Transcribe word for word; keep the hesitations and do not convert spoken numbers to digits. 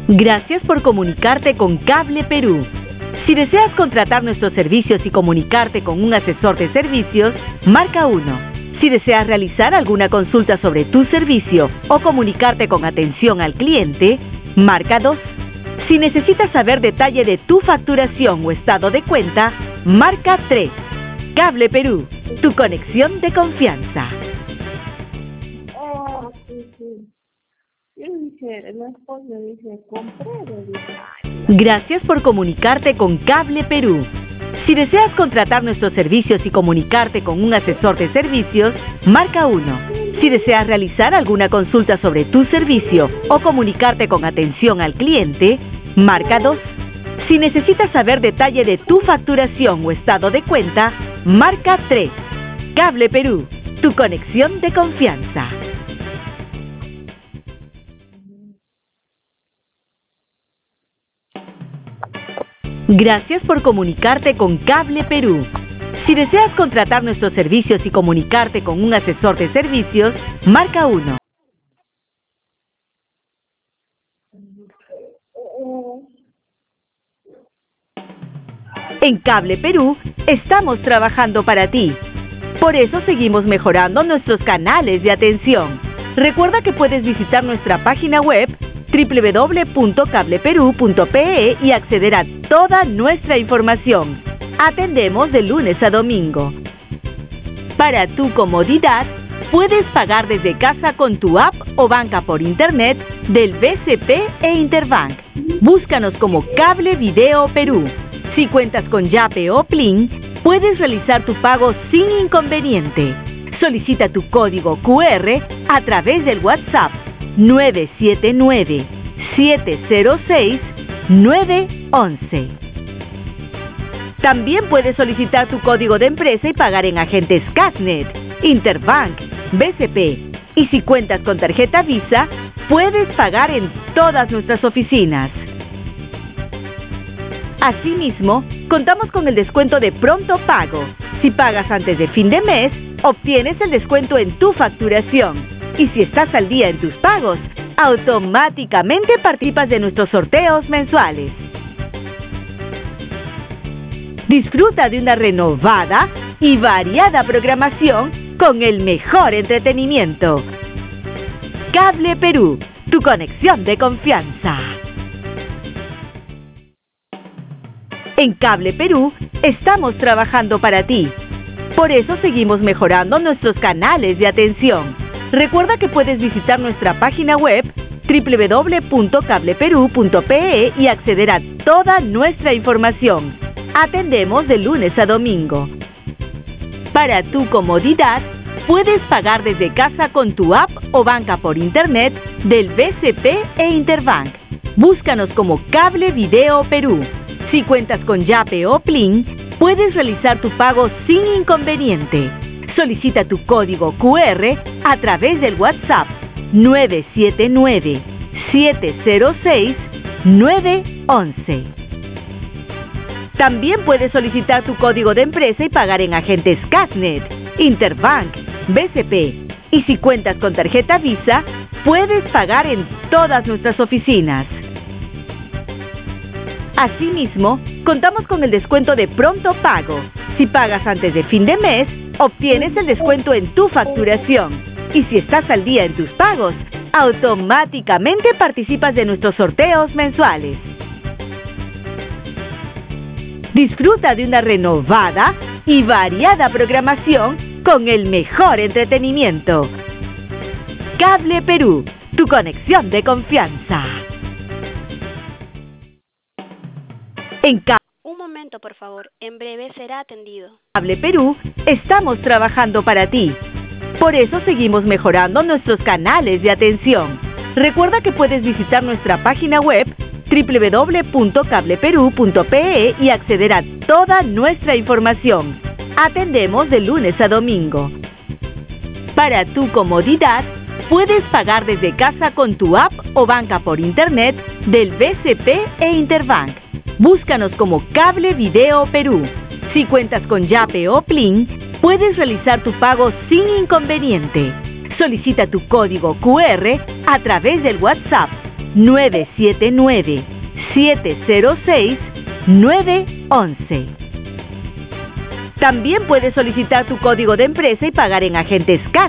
Gracias por comunicarte con Cable Perú. Si deseas contratar nuestros servicios y comunicarte con un asesor de servicios, marca uno. Si deseas realizar alguna consulta sobre tu servicio o comunicarte con atención al cliente, marca dos. Si necesitas saber detalle de tu facturación o estado de cuenta, marca tres. Cable Perú, tu conexión de confianza. Oh, sí, sí. Yo dije, el esposo dice, compré, le dije, ay, Gracias por comunicarte con Cable Perú. Si deseas contratar nuestros servicios y comunicarte con un asesor de servicios, marca uno. Si deseas realizar alguna consulta sobre tu servicio o comunicarte con atención al cliente, marca dos. Si necesitas saber detalle de tu facturación o estado de cuenta, marca tres. Cable Perú, tu conexión de confianza. Gracias por comunicarte con Cable Perú. Si deseas contratar nuestros servicios y comunicarte con un asesor de servicios, marca uno. En Cable Perú, estamos trabajando para ti. Por eso seguimos mejorando nuestros canales de atención. Recuerda que puedes visitar nuestra página web doble u doble u doble u punto cable perú punto pe e y acceder a toda nuestra información. Atendemos de lunes a domingo. Para tu comodidad, puedes pagar desde casa con tu app o banca por internet del B C P e Interbank. Búscanos como Cable Video Perú. Si cuentas con Yape o Plin, puedes realizar tu pago sin inconveniente. Solicita tu código cu erre a través del WhatsApp nueve siete nueve, siete cero seis, nueve once. También puedes solicitar tu código de empresa y pagar en agentes Casnet, Interbank, B C P. Y si cuentas con tarjeta Visa, puedes pagar en todas nuestras oficinas. Asimismo, contamos con el descuento de pronto pago. Si pagas antes de fin de mes, obtienes el descuento en tu facturación. Y si estás al día en tus pagos, automáticamente participas de nuestros sorteos mensuales. Disfruta de una renovada y variada programación con el mejor entretenimiento. Cable Perú, tu conexión de confianza. En Cable Perú, estamos trabajando para ti. Por eso seguimos mejorando nuestros canales de atención. Recuerda que puedes visitar nuestra página web doble u doble u doble u punto cable perú punto pe e y acceder a toda nuestra información. Atendemos de lunes a domingo. Para tu comodidad, puedes pagar desde casa con tu app o banca por internet del B C P e Interbank. Búscanos como Cable Video Perú. Si cuentas con Yape o Plin, puedes realizar tu pago sin inconveniente. Solicita tu código cu erre a través del WhatsApp nueve siete nueve, siete cero seis, nueve once. También puedes solicitar tu código de empresa y pagar en agentes Casnet, Interbank, B C P. Y si cuentas con tarjeta Visa, puedes pagar en todas nuestras oficinas. Asimismo, contamos con el descuento de pronto pago. Si pagas antes de fin de mes, obtienes el descuento en tu facturación. Y si estás al día en tus pagos, automáticamente participas de nuestros sorteos mensuales. Disfruta de una renovada y variada programación con el mejor entretenimiento. Cable Perú, tu conexión de confianza. En Cable Un momento, por favor. En breve será atendido. Cable Perú, estamos trabajando para ti. Por eso seguimos mejorando nuestros canales de atención. Recuerda que puedes visitar nuestra página web doble u doble u doble u punto cable perú punto pe e y acceder a toda nuestra información. Atendemos de lunes a domingo. Para tu comodidad, puedes pagar desde casa con tu app o banca por internet del B C P e Interbank. Búscanos como Cable Video Perú. Si cuentas con Yape o Plin, puedes realizar tu pago sin inconveniente. Solicita tu código cu erre a través del WhatsApp nueve siete nueve, siete cero seis, nueve uno uno. También puedes solicitar tu código de empresa y pagar en agentes C A S